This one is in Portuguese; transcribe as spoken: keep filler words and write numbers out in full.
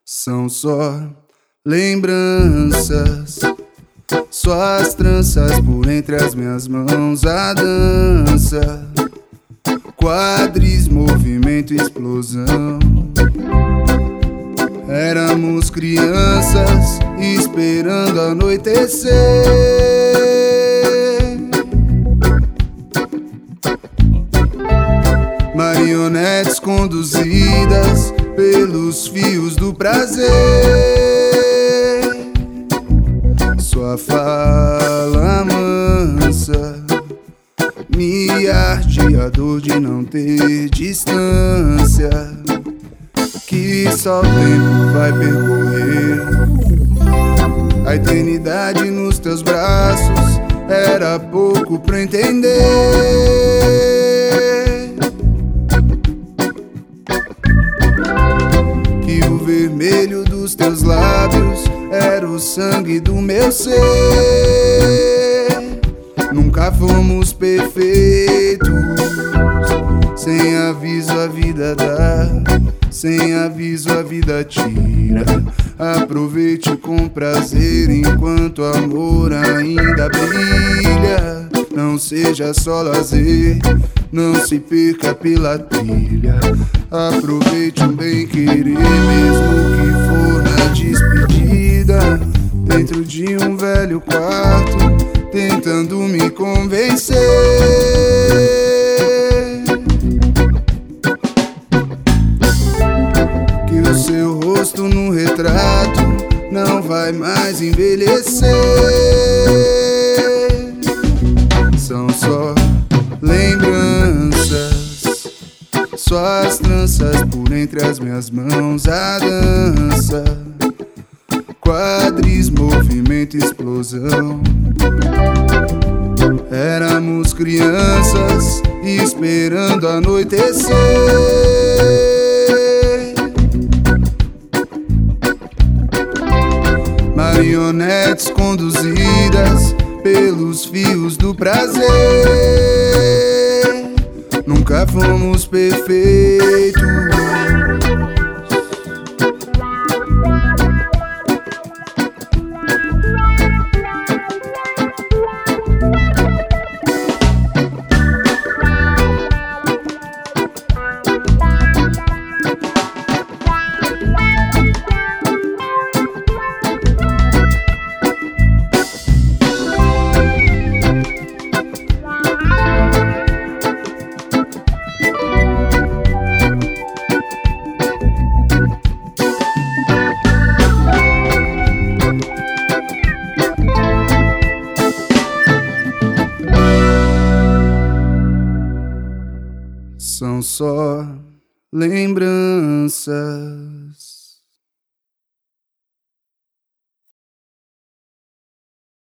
São só lembranças, suas tranças por entre as minhas mãos, a dança, quadris, movimento, explosão. Éramos crianças esperando anoitecer, marionetes conduzidas pelos fios do prazer. Sua fala mansa me arde a dor de não ter distância, que só o tempo vai percorrer. A eternidade nos teus braços era pouco pra entender que o vermelho dos teus lábios era o sangue do meu ser. Nunca fomos perfeitos, sem aviso a vida dá, sem aviso a vida tira. Aproveite com prazer enquanto o amor ainda brilha. Não seja só lazer, não se perca pela trilha. Aproveite o bem querer, mesmo que for na despedida. Dentro de um velho quarto, tentando me convencer que o seu rosto no retrato não vai mais envelhecer. São só lembranças, suas tranças por entre as minhas mãos, a dança, quadris, movimento, explosão. Éramos crianças esperando anoitecer, marionetes conduzidas pelos fios do prazer. Nunca fomos perfeitos, são só lembranças.